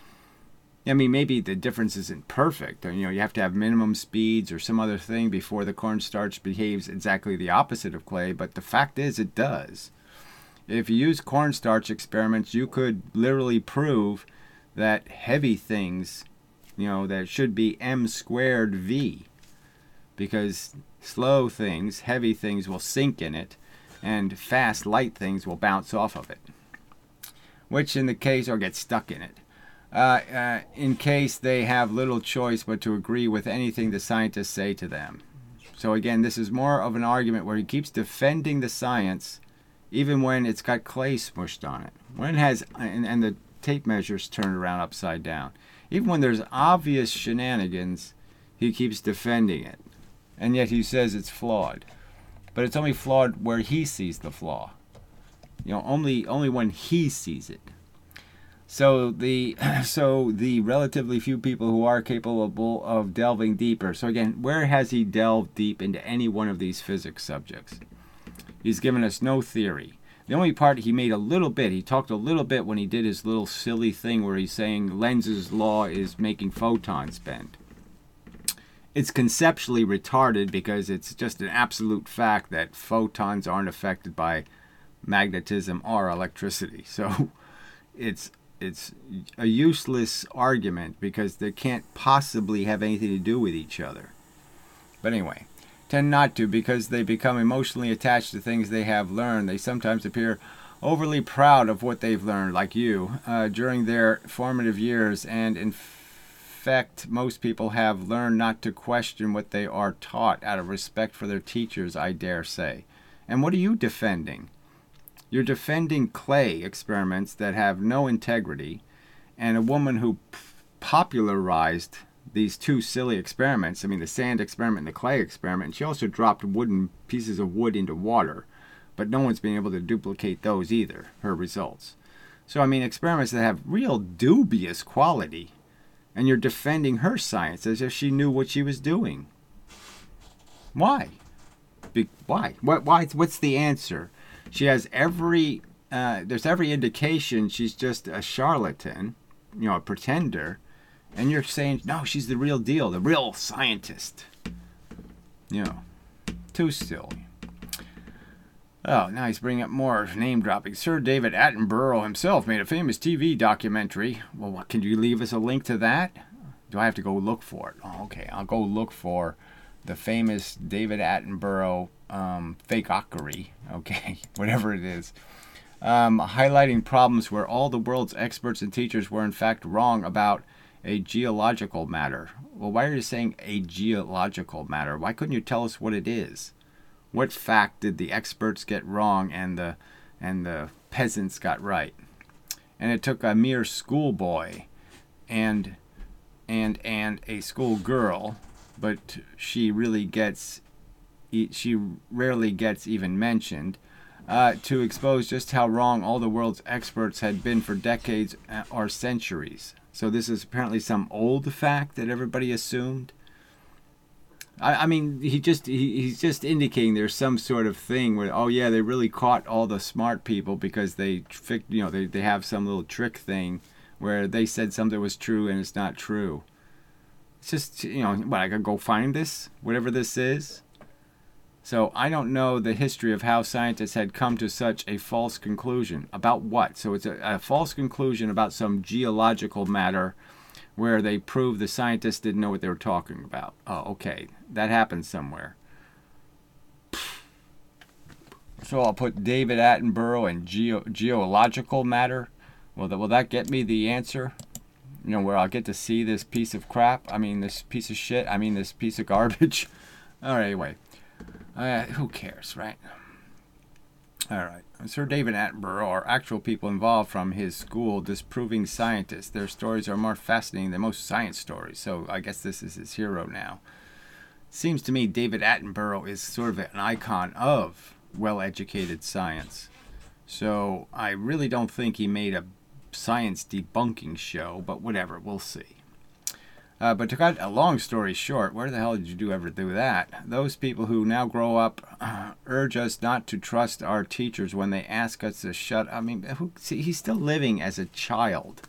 I mean, maybe the difference isn't perfect. You know, you have to have minimum speeds or some other thing before the cornstarch behaves exactly the opposite of clay. But the fact is, it does. If you use cornstarch experiments, you could literally prove that heavy things, you know, that should be m squared v. Because slow things, heavy things will sink in it, and fast, light things will bounce off of it. Which in the case, or get stuck in it. Uh, uh, in case they have little choice but to agree with anything the scientists say to them. So again, this is more of an argument where he keeps defending the science even when it's got clay smushed on it. When it has, and, and the tape measures turned around upside down. Even when there's obvious shenanigans, he keeps defending it. And yet he says it's flawed. But it's only flawed where he sees the flaw. You know, only only when he sees it. So the so the relatively few people who are capable of delving deeper. So again, where has he delved deep into any one of these physics subjects? He's given us no theory. The only part he made a little bit, he talked a little bit when he did his little silly thing where he's saying Lenz's law is making photons bend. it's conceptually retarded because it's just an absolute fact that photons aren't affected by magnetism or electricity. So it's it's a useless argument because they can't possibly have anything to do with each other. But anyway, tend not to, because they become emotionally attached to things they have learned. They sometimes appear overly proud of what they've learned, like you, uh, during their formative years, and in fact, most people have learned not to question what they are taught out of respect for their teachers, I dare say. And what are you defending? You're defending clay experiments that have no integrity, and a woman who p- popularized these two silly experiments. I mean, the sand experiment and the clay experiment. And she also dropped wooden pieces of wood into water, but no one's been able to duplicate those either, her results. So, I mean, experiments that have real dubious quality, and you're defending her science as if she knew what she was doing. Why? Be- why? What? Why? What's the answer? She has every, uh, there's every indication she's just a charlatan, you know, a pretender, and you're saying, no, she's the real deal, the real scientist. You know, too silly. Oh, now he's bringing up more name dropping. Sir David Attenborough himself made a famous T V documentary. Well, what, can you leave us a link to that? Do I have to go look for it? Oh, okay, I'll go look for the famous David Attenborough um, fakeockery, okay, whatever it is, um, highlighting problems where all the world's experts and teachers were in fact wrong about a geological matter. Well, why are you saying a geological matter? Why couldn't you tell us what it is? What fact did the experts get wrong and the and the peasants got right? And it took a mere schoolboy and and and a schoolgirl, but she really gets she rarely gets even mentioned, uh, to expose just how wrong all the world's experts had been for decades or centuries. So this is apparently some old fact that everybody assumed. I, I mean, he just he, he's just indicating there's some sort of thing where, oh yeah, they really caught all the smart people because they, you know, they, they have some little trick thing where they said something was true and it's not true. It's just, you know, what, I could go find this, whatever this is. So I don't know the history of how scientists had come to such a false conclusion. About what? So it's a, a false conclusion about some geological matter where they prove the scientists didn't know what they were talking about. Oh, okay. That happened somewhere. So I'll put David Attenborough and geo- geological matter. Will that, will that get me the answer? You know, where I'll get to see this piece of crap? I mean, this piece of shit? I mean, this piece of garbage? All right, anyway. Uh, who cares, right? All right. Sir David Attenborough are actual people involved from his school disproving scientists. Their stories are more fascinating than most science stories. So I guess this is his hero now. Seems to me David Attenborough is sort of an icon of well-educated science. So I really don't think he made a science debunking show, but whatever, we'll see. Uh, but to cut a long story short, where the hell did you do ever do that? Those people who now grow up uh, urge us not to trust our teachers when they ask us to shut. I mean, who, see, he's still living as a child.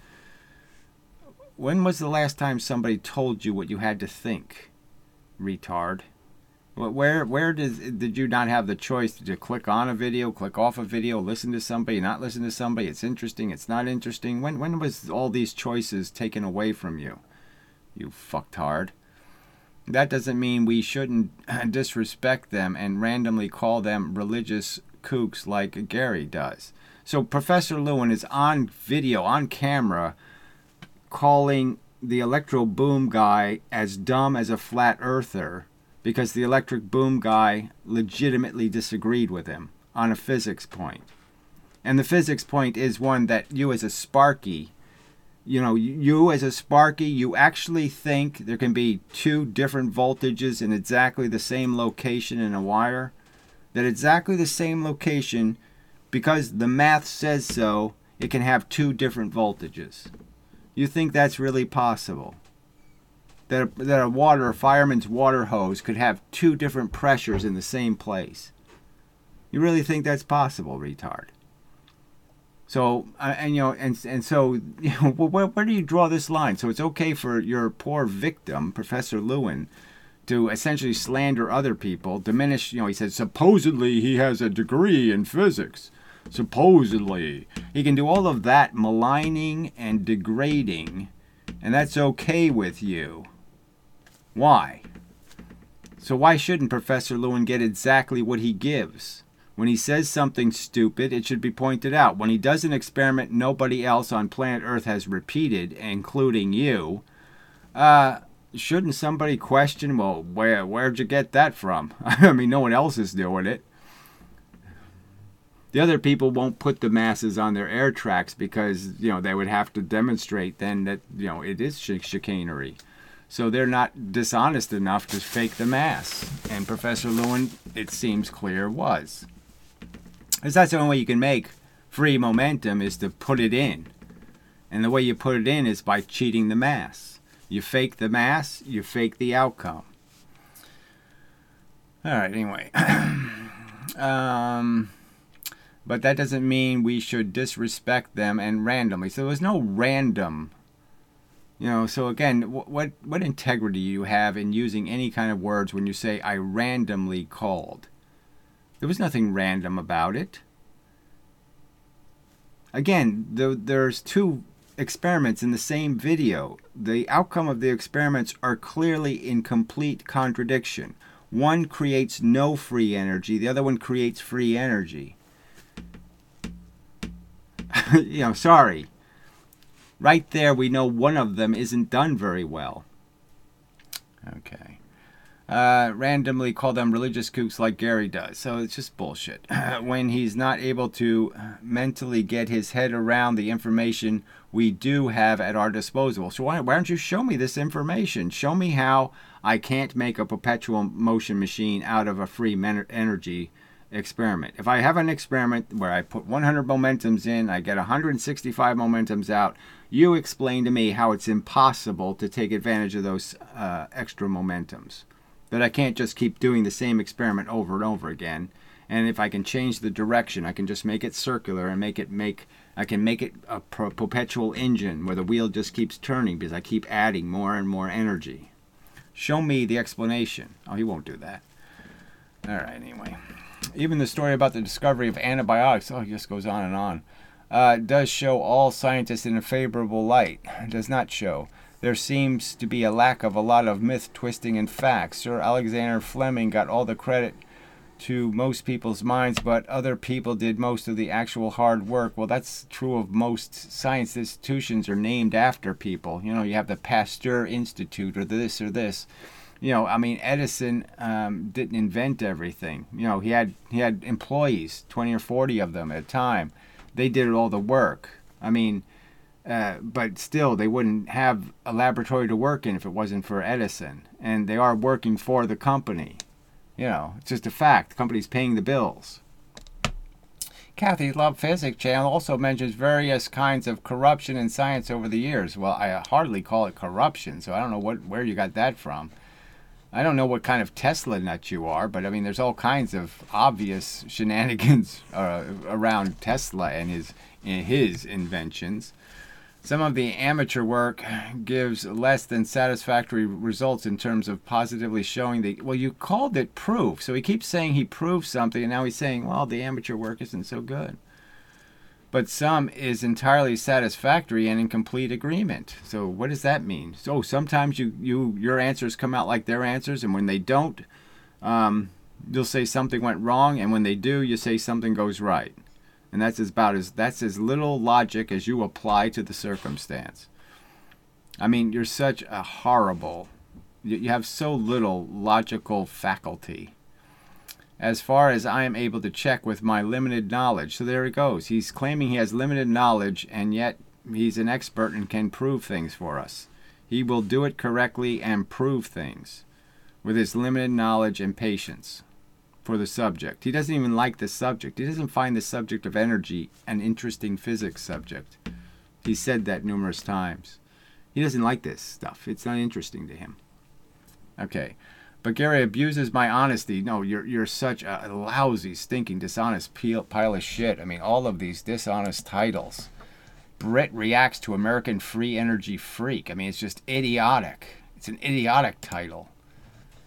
When was the last time somebody told you what you had to think, retard? Where where did did you not have the choice to click on a video, click off a video, listen to somebody, not listen to somebody? It's interesting, it's not interesting. When when was all these choices taken away from you? You fucktard. That doesn't mean we shouldn't disrespect them and randomly call them religious kooks like Gary does. So Professor Lewin is on video, on camera, calling the electro boom guy as dumb as a flat earther because the electric boom guy legitimately disagreed with him on a physics point. And the physics point is one that you as a Sparky, you know, you as a Sparky, you actually think there can be two different voltages in exactly the same location in a wire? That exactly the same location, because the math says so, it can have two different voltages. You think that's really possible? That a, that a water, a fireman's water hose could have two different pressures in the same place? You really think that's possible, retard? So, uh, and you know, and and so, you know, where, where do you draw this line? So it's okay for your poor victim, Professor Lewin, to essentially slander other people, diminish, you know, he said, supposedly he has a degree in physics. Supposedly. He can do all of that maligning and degrading, and that's okay with you. Why? So why shouldn't Professor Lewin get exactly what he gives? When he says something stupid, it should be pointed out. When he does an experiment nobody else on planet Earth has repeated, including you, uh, shouldn't somebody question, well, where, where'd you get that from? I mean, no one else is doing it. The other people won't put the masses on their air tracks because, you know, they would have to demonstrate then that, you know, it is ch- chicanery. So they're not dishonest enough to fake the mass. And Professor Lewin, it seems clear, was. Because that's the only way you can make free momentum is to put it in. And the way you put it in is by cheating the mass. You fake the mass, you fake the outcome. All right, anyway. um... But that doesn't mean we should disrespect them and randomly. So there was no random. You know, so again, what what integrity do you have in using any kind of words when you say, I randomly called? There was nothing random about it. Again, the, there's two experiments in the same video. The outcome of the experiments are clearly in complete contradiction. One creates no free energy. The other one creates free energy. You know, sorry. Right there, we know one of them isn't done very well. Okay. Uh, randomly call them religious kooks like Gary does. So it's just bullshit. When he's not able to mentally get his head around the information we do have at our disposal. So why, why don't you show me this information? Show me how I can't make a perpetual motion machine out of a free men- energy experiment. If I have an experiment where I put one hundred momentums in, I get one hundred sixty-five momentums out, you explain to me how it's impossible to take advantage of those uh, extra momentums. That I can't just keep doing the same experiment over and over again. And if I can change the direction, I can just make it circular and make it make, I can make it a per- perpetual engine where the wheel just keeps turning because I keep adding more and more energy. Show me the explanation. Oh, he won't do that. All right, anyway. Even the story about the discovery of antibiotics, oh, it just goes on and on, uh, does show all scientists in a favorable light. It does not show. There seems to be a lack of a lot of myth twisting and facts. Sir Alexander Fleming got all the credit to most people's minds, but other people did most of the actual hard work. Well, that's true of most science institutions are named after people. You know, you have the Pasteur Institute or this or this. You know, I mean, Edison um, didn't invent everything. You know, he had he had employees, twenty or forty of them at a time. They did all the work. I mean, uh, but still, they wouldn't have a laboratory to work in if it wasn't for Edison. And they are working for the company. You know, it's just a fact. The company's paying the bills. Kathy's Love Physics channel also mentions various kinds of corruption in science over the years. Well, I hardly call it corruption, so I don't know what where you got that from. I don't know what kind of Tesla nut you are, but I mean, there's all kinds of obvious shenanigans uh, around Tesla and his and his inventions. Some of the amateur work gives less than satisfactory results in terms of positively showing the... Well, you called it proof, so he keeps saying he proved something, and now he's saying, well, the amateur work isn't so good. But some is entirely satisfactory and in complete agreement. So what does that mean? So sometimes you, you your answers come out like their answers, and when they don't, um, you'll say something went wrong, and when they do, you say something goes right. And that's about as that's as little logic as you apply to the circumstance. I mean, you're such a horrible... You, you have so little logical faculty. As far as I am able to check with my limited knowledge. So there he goes. He's claiming he has limited knowledge, and yet he's an expert and can prove things for us. He will do it correctly and prove things with his limited knowledge and patience for the subject. He doesn't even like the subject. He doesn't find the subject of energy an interesting physics subject. He said that numerous times. He doesn't like this stuff. It's not interesting to him. Okay. But Gary abuses my honesty. No, you're you're such a lousy, stinking, dishonest pile of shit. I mean, all of these dishonest titles. Brit reacts to American free energy freak. I mean, it's just idiotic. It's an idiotic title.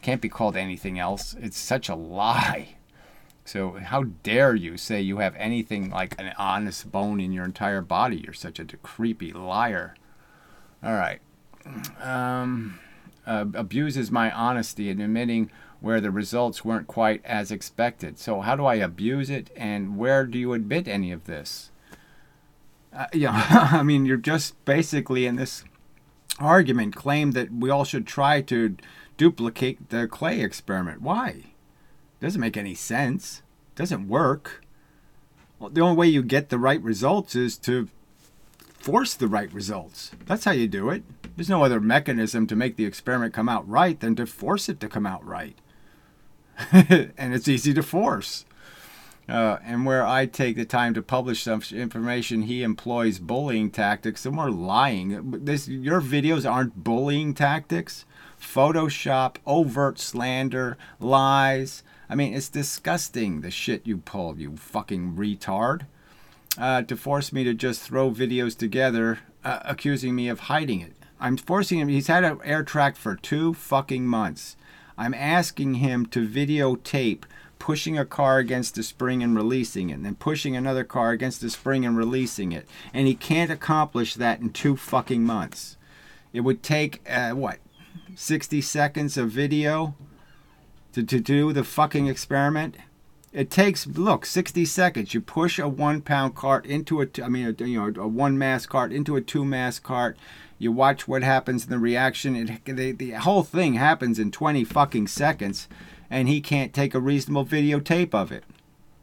Can't be called anything else. It's such a lie. So how dare you say you have anything like an honest bone in your entire body? You're such a creepy liar. All right. Um, uh, abuses my honesty in admitting where the results weren't quite as expected. So how do I abuse it, and where do you admit any of this? Uh, yeah, I mean, you're just basically in this argument claim that we all should try to duplicate the clay experiment. Why? Doesn't make any sense. Doesn't work. Well, the only way you get the right results is to force the right results. That's how you do it. There's no other mechanism to make the experiment come out right than to force it to come out right. And it's easy to force. Uh, and where I take the time to publish some information, he employs bullying tactics. Some more lying. This, your videos aren't bullying tactics. Photoshop, overt slander, lies. I mean, it's disgusting, the shit you pull, you fucking retard. Uh, to force me to just throw videos together, uh, accusing me of hiding it. I'm forcing him. He's had an air track for two fucking months. I'm asking him to videotape pushing a car against a spring and releasing it, and then pushing another car against a spring and releasing it. And he can't accomplish that in two fucking months. It would take, uh, what, sixty seconds of video to, to do the fucking experiment? It takes, look, sixty seconds. You push a one-pound cart into a, I mean, a, you know, a one-mass cart into a two-mass cart. You watch what happens in the reaction. It, the, the whole thing happens in twenty fucking seconds, and he can't take a reasonable videotape of it.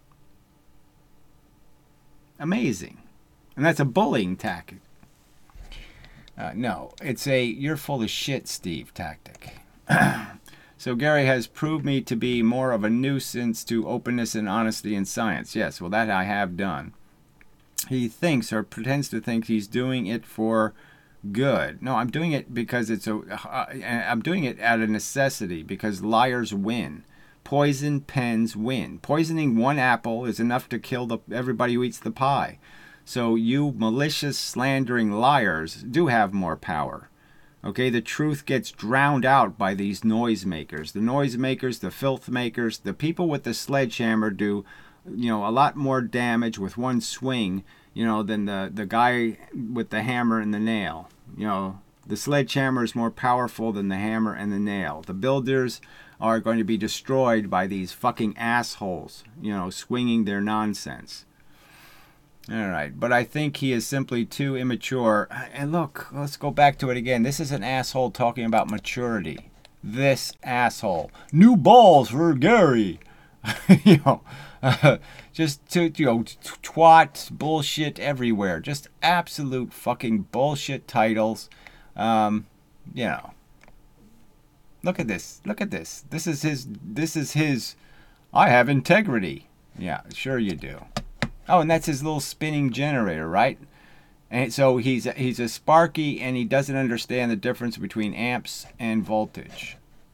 Amazing. And that's a bullying tactic. Uh, no, it's a you're full of shit, Steve tactic. So Gary has proved me to be more of a nuisance to openness and honesty in science. Yes, well, that I have done. He thinks or pretends to think he's doing it for good. No, I'm doing it because it's a. Uh, I'm doing it out of necessity because liars win. Poison pens win. Poisoning one apple is enough to kill the everybody who eats the pie. So you malicious, slandering liars do have more power. Okay, the truth gets drowned out by these noisemakers. The noisemakers, the filth makers, the people with the sledgehammer do, you know, a lot more damage with one swing, you know, than the, the guy with the hammer and the nail. You know, the sledgehammer is more powerful than the hammer and the nail. The builders are going to be destroyed by these fucking assholes, you know, swinging their nonsense. All right, but I think he is simply too immature. And look, let's go back to it again. This is an asshole talking about maturity. This asshole. New balls for Gary. you know, uh, just to, you know, twat, bullshit everywhere. Just absolute fucking bullshit titles. Um, you know. Look at this. Look at this. This is his, this is his, I have integrity. Yeah, sure you do. Oh, and that's his little spinning generator, right? And so he's he's a Sparky, and he doesn't understand the difference between amps and voltage.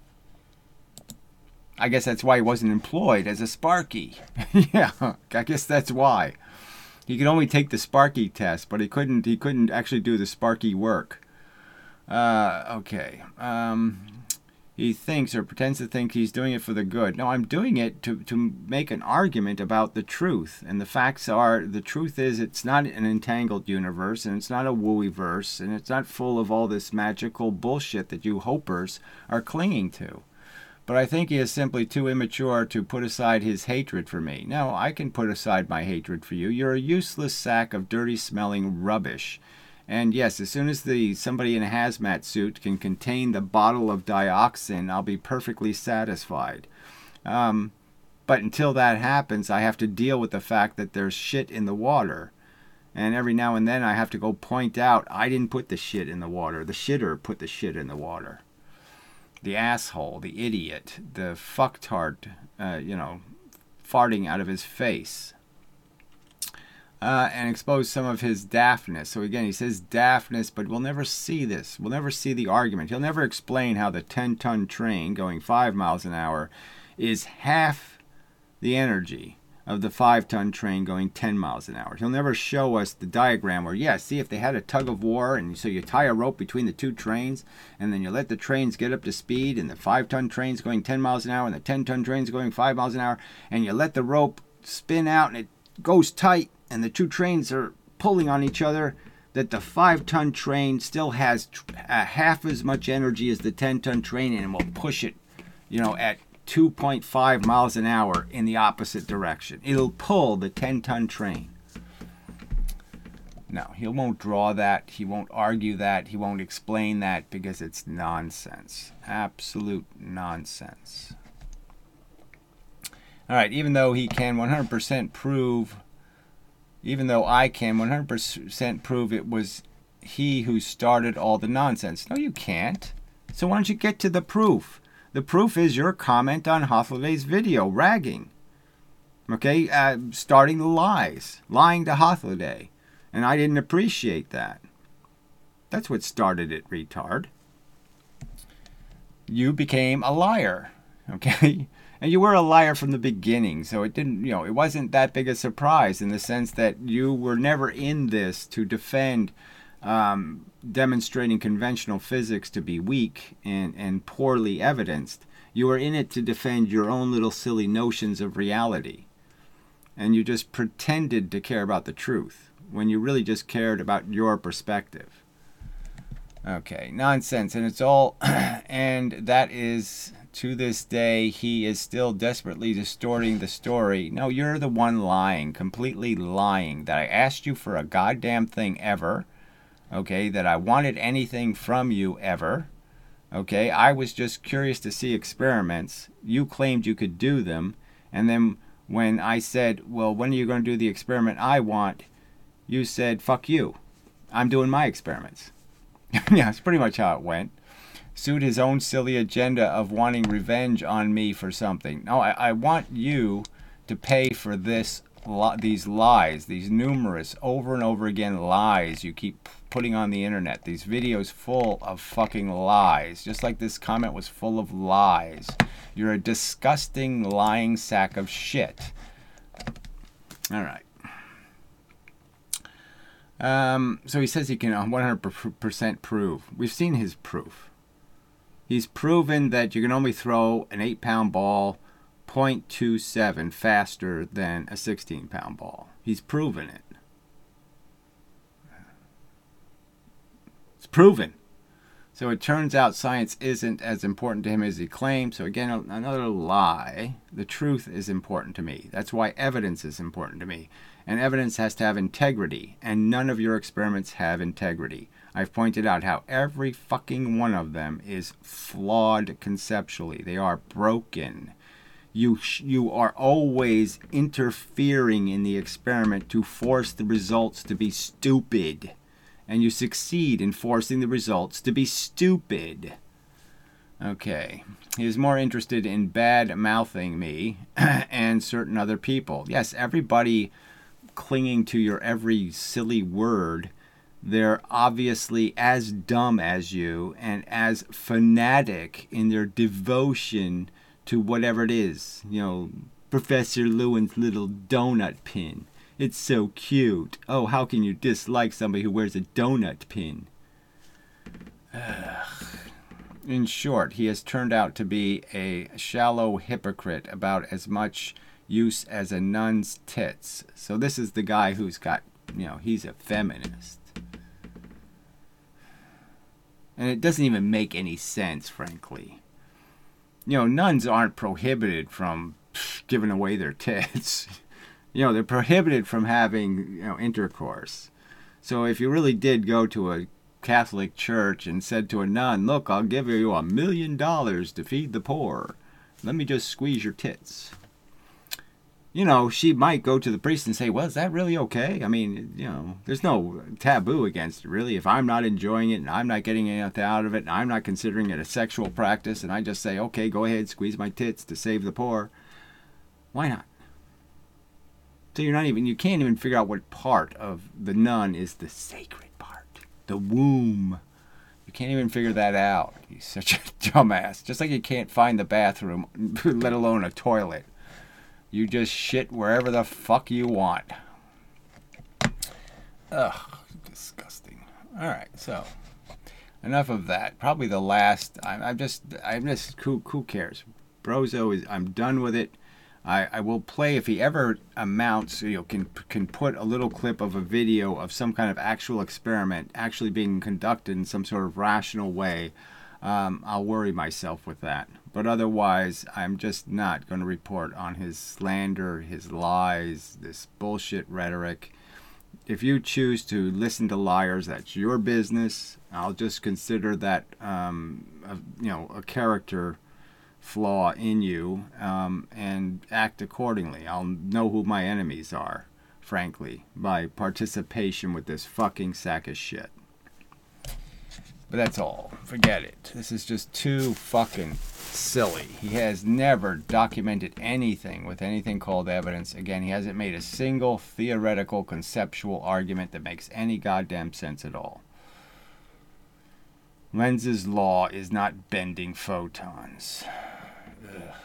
I guess that's why he wasn't employed as a Sparky. Yeah, I guess that's why. He could only take the Sparky test, but he couldn't he couldn't actually do the Sparky work. Uh, okay. Um, he thinks or pretends to think he's doing it for the good. No, I'm doing it to, to make an argument about the truth. And the facts are, the truth is it's not an entangled universe, and it's not a wooey-verse, and it's not full of all this magical bullshit that you hopers are clinging to. But I think he is simply too immature to put aside his hatred for me. No, I can put aside my hatred for you. You're a useless sack of dirty-smelling rubbish. And yes, as soon as the somebody in a hazmat suit can contain the bottle of dioxin, I'll be perfectly satisfied. Um, but until that happens, I have to deal with the fact that there's shit in the water. And every now and then I have to go point out, I didn't put the shit in the water. The shitter put the shit in the water. The asshole, the idiot, the fucktard, uh, you know, farting out of his face. Uh, and expose some of his daftness. So again, he says daftness, but we'll never see this. We'll never see the argument. He'll never explain how the ten-ton train going five miles an hour is half the energy of the five-ton train going ten miles an hour. He'll never show us the diagram where, yeah, see, if they had a tug of war, and so you tie a rope between the two trains, and then you let the trains get up to speed, and the five-ton train's going ten miles an hour, and the ten-ton train's going five miles an hour, and you let the rope spin out, and it goes tight, and the two trains are pulling on each other, that the five-ton train still has uh, half as much energy as the ten-ton train, and will push it, you know, at two point five miles an hour in the opposite direction. It'll pull the ten-ton train. No, he won't draw that. He won't argue that. He won't explain that because it's nonsense. Absolute nonsense. All right, even though he can one hundred percent prove, even though I can one hundred percent prove it was he who started all the nonsense. No, you can't. So why don't you get to the proof? The proof is your comment on Hothliday's video, ragging. Okay, uh, starting the lies, lying to Hothliday. And I didn't appreciate that. That's what started it, retard. You became a liar, okay? And you were a liar from the beginning, so it didn't, you know, it wasn't that big a surprise in the sense that you were never in this to defend um, demonstrating conventional physics to be weak and, and poorly evidenced. You were in it to defend your own little silly notions of reality. And you just pretended to care about the truth when you really just cared about your perspective. Okay, nonsense. And it's all, and that is, to this day, he is still desperately distorting the story. No, you're the one lying, completely lying, that I asked you for a goddamn thing ever. Okay, that I wanted anything from you ever. Okay, I was just curious to see experiments. You claimed you could do them. And then when I said, well, when are you going to do the experiment I want? You said, fuck you. I'm doing my experiments. Yeah, that's pretty much how it went. Suit his own silly agenda of wanting revenge on me for something. No, I, I want you to pay for this, these lies, these numerous, over and over again lies you keep putting on the internet. These videos full of fucking lies. Just like this comment was full of lies. You're a disgusting lying sack of shit. All right. Um, so he says he can one hundred percent prove. We've seen his proof. He's proven that you can only throw an eight pound ball zero point two seven faster than a sixteen pound ball. He's proven it. It's proven. So it turns out science isn't as important to him as he claims. So again, another lie. The truth is important to me. That's why evidence is important to me. And evidence has to have integrity. And none of your experiments have integrity. I've pointed out how every fucking one of them is flawed conceptually. They are broken. You, sh- you are always interfering in the experiment to force the results to be stupid. And you succeed in forcing the results to be stupid. Okay. He is more interested in bad-mouthing me and certain other people. Yes, everybody clinging to your every silly word. They're obviously as dumb as you and as fanatic in their devotion to whatever it is. You know, Professor Lewin's little donut pin. It's so cute. Oh, how can you dislike somebody who wears a donut pin? Ugh. In short, he has turned out to be a shallow hypocrite about as much use as a nun's tits. So this is the guy who's got, you know, he's a feminist. And it doesn't even make any sense, frankly. You know, nuns aren't prohibited from pff, giving away their tits. You know, they're prohibited from having, you know, intercourse. So if you really did go to a Catholic church and said to a nun, look, I'll give you a million dollars to feed the poor. Let me just squeeze your tits. You know, she might go to the priest and say, well, is that really okay? I mean, you know, there's no taboo against it, really. If I'm not enjoying it and I'm not getting anything out of it and I'm not considering it a sexual practice and I just say, okay, go ahead, squeeze my tits to save the poor. Why not? So you're not even, you can't even figure out what part of the nun is the sacred part. The womb. You can't even figure that out. He's such a dumbass. Just like you can't find the bathroom, let alone a toilet. You just shit wherever the fuck you want. Ugh, disgusting. All right, so enough of that. Probably the last. I'm, I'm just. I'm just. Who, who cares? Brozo is. I'm done with it. I, I will play if he ever amounts. You know, can can put a little clip of a video of some kind of actual experiment actually being conducted in some sort of rational way. Um, I'll worry myself with that. But otherwise, I'm just not going to report on his slander, his lies, this bullshit rhetoric. If you choose to listen to liars, that's your business. I'll just consider that, um, a, you know, a character flaw in you, um, and act accordingly. I'll know who my enemies are, frankly, by participation with this fucking sack of shit. But that's all. Forget it. This is just too fucking silly. He has never documented anything with anything called evidence. Again, he hasn't made a single theoretical, conceptual argument that makes any goddamn sense at all. Lenz's law is not bending photons. Ugh.